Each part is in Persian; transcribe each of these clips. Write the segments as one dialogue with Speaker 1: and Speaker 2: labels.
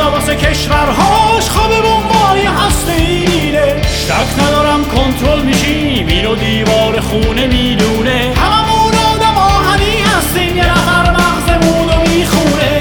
Speaker 1: خدا واسه کشورهاش خواب بمبای هستی دیده. شک ندارم کنترل میشیم، اینو دیوار خونه میدونه. هممون آدم آهنی هستیم، یه نفر مغزمون رو میخونه.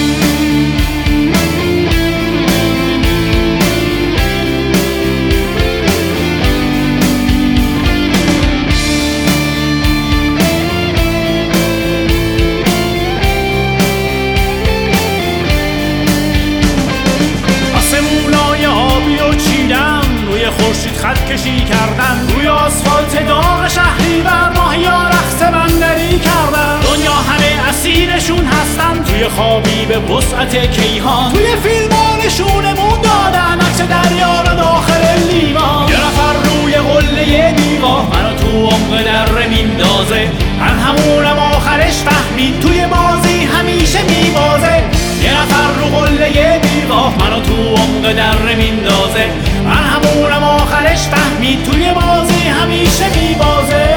Speaker 1: خورشید خط کشی کردن، روی آسفالت داغ شهری بر ماهیا رقص بندری کردن. دنیا همه اسیرشون هستن، توی خوابی به وسعت کیهان. توی فیلمانشونمون دادن عکس دریا رو داخل لیوان. یه نفر روی قله دیوار منو تو عمق دره میندازه. من همونم آخرش فهمید توی بازی همیشه میبازه. یه نفر رو قله دیوار منو تو عمق دره میندازه. من همونم آخرش فهمید توی بازی همیشه میبازه.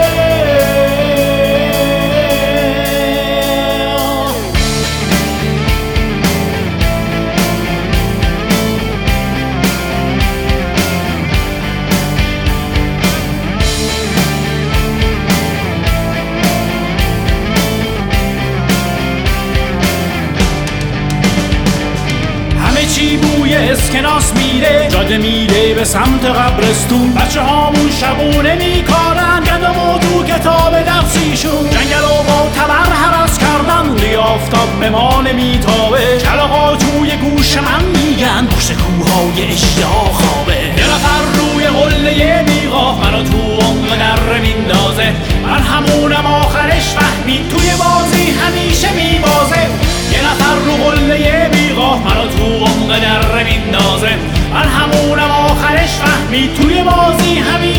Speaker 1: چی بوی اسکناس میره، جاده میره به سمت قبرستون. بچه هامون شبونه میکارن، گندم و تو کتاب درسیشون. جنگل و با تبر هرس کردن، روی آفتاب به ما نمیتابه. کلاغا توی گوش من میگن پشت کوههای اشتها خوابه. یه نفر روی قله دیوار منو تو عمق دره میندازه. من همونم آخرش فهمید توی بازی همیشه میبازه. یه نفر رو قله بیقاه منو تو عمق دره میندازه. من همونم آخرش فهمید توی بازی همیشه